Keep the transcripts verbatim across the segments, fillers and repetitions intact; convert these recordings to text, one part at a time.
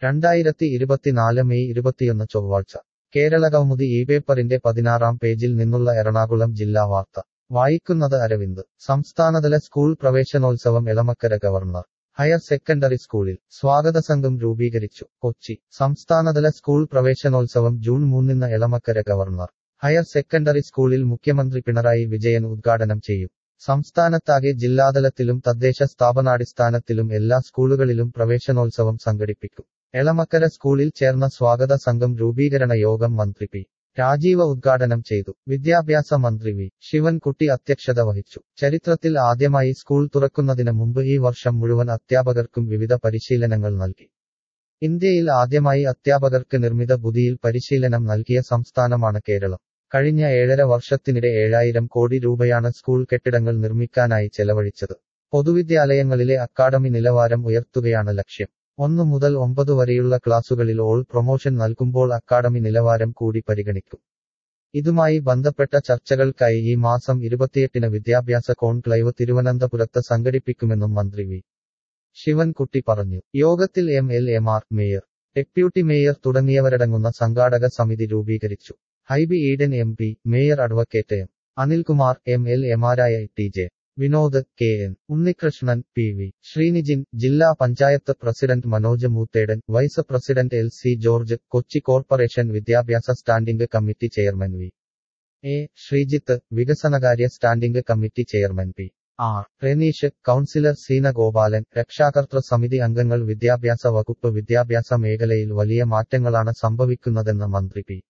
രണ്ടായിരത്തി ഇരുപത്തിനാല് മെയ് ഇരുപത്തിയൊന്ന് ചൊവ്വാഴ്ച കേരളകൗമുദി ഈ പേപ്പറിന്റെ പതിനാറാം പേജിൽ നിന്നുള്ള എറണാകുളം ജില്ലാ വാർത്ത വായിക്കുന്നത് അരവിന്ദ്. സംസ്ഥാനതല സ്കൂൾ പ്രവേശനോത്സവം എളമക്കര ഗവർണർ ഹയർ സെക്കൻഡറി സ്കൂളിൽ സ്വാഗതസംഘം രൂപീകരിച്ചു. കൊച്ചി സംസ്ഥാനതല സ്കൂൾ പ്രവേശനോത്സവം ജൂൺ മൂന്നിന് എളമക്കര ഗവർണർ ഹയർ സെക്കൻഡറി സ്കൂളിൽ മുഖ്യമന്ത്രി പിണറായി വിജയൻ ഉദ്ഘാടനം ചെയ്യും. സംസ്ഥാനത്താകെ ജില്ലാതലത്തിലും തദ്ദേശ സ്ഥാപനാടിസ്ഥാനത്തിലും എല്ലാ സ്കൂളുകളിലും പ്രവേശനോത്സവം സംഘടിപ്പിക്കും. എളമക്കര സ്കൂളിൽ ചേർന്ന സ്വാഗത സംഘം രൂപീകരണ യോഗം മന്ത്രി പി രാജീവ ഉദ്ഘാടനം ചെയ്തു. വിദ്യാഭ്യാസ മന്ത്രി വി ശിവൻകുട്ടി അധ്യക്ഷത വഹിച്ചു. ചരിത്രത്തിൽ ആദ്യമായി സ്കൂൾ തുറക്കുന്നതിന് മുമ്പ് ഈ വർഷം മുഴുവൻ അധ്യാപകർക്കും വിവിധ പരിശീലനങ്ങൾ നൽകി. ഇന്ത്യയിൽ ആദ്യമായി അധ്യാപകർക്ക് നിർമ്മിത ബുദ്ധിയിൽ പരിശീലനം നൽകിയ സംസ്ഥാനമാണ് കേരളം. കഴിഞ്ഞ ഏഴര വർഷത്തിനിടെ ഏഴായിരം കോടി രൂപയാണ് സ്കൂൾ കെട്ടിടങ്ങൾ നിർമ്മിക്കാനായി ചെലവഴിച്ചത്. പൊതുവിദ്യാലയങ്ങളിലെ അക്കാഡമി നിലവാരം ഉയർത്തുകയാണ് ലക്ഷ്യം. ഒന്നു മുതൽ ഒമ്പത് വരെയുള്ള ക്ലാസുകളിൽ ഓൾ പ്രൊമോഷൻ നൽകുമ്പോൾ അക്കാഡമി നിലവാരം കൂടി പരിഗണിക്കും. ഇതുമായി ബന്ധപ്പെട്ട ചർച്ചകൾക്കായി ഈ മാസം ഇരുപത്തിയെട്ടിന് വിദ്യാഭ്യാസ കോൺക്ലേവ് തിരുവനന്തപുരത്ത് സംഘടിപ്പിക്കുമെന്നും മന്ത്രി വി ശിവൻകുട്ടി പറഞ്ഞു. യോഗത്തിൽ എം എൽ എമാർ, മേയർ, ഡെപ്യൂട്ടി മേയർ തുടങ്ങിയവരടങ്ങുന്ന സംഘാടക സമിതി രൂപീകരിച്ചു. Hibi Eden M P, mayor advocate M Anilkumar, M L എമാരായ T J Vinod, K N Unnikrishnan, P V Sreenijin, ജില്ലാ panchayat president Manoj Moothedan, vice president L C George, Kochi corporation വിദ്യാഭ്യാസ standing committee chairman V A Sreejith, വികസനകാര്യ standing committee chairman P R Reneesh, councillor Seena Gopalan, രക്ഷാകർതൃ സമിതി അംഗങ്ങൾ. വിദ്യാഭ്യാസ വകുപ്പ് വിദ്യാഭ്യാസ മേഖലയിൽ വലിയ മാറ്റങ്ങളാണ് സംഭവിക്കുന്നതെന്ന് മന്ത്രി പി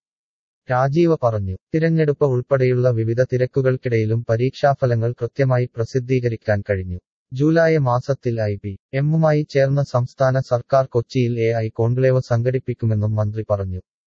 രാജീവ പറഞ്ഞു. തിരഞ്ഞെടുപ്പ് ഉൾപ്പെടെയുള്ള വിവിധ തിരക്കുകൾക്കിടയിലും പരീക്ഷാഫലങ്ങൾ കൃത്യമായി പ്രസിദ്ധീകരിക്കാൻ കഴിഞ്ഞു. ജൂലൈ മാസത്തിൽ ഐ ബി എമ്മുമായി ചേർന്ന് സംസ്ഥാന സർക്കാർ കൊച്ചിയിൽ എ ഐ കോൺക്ലേവ് സംഘടിപ്പിക്കുമെന്നും മന്ത്രി പറഞ്ഞു.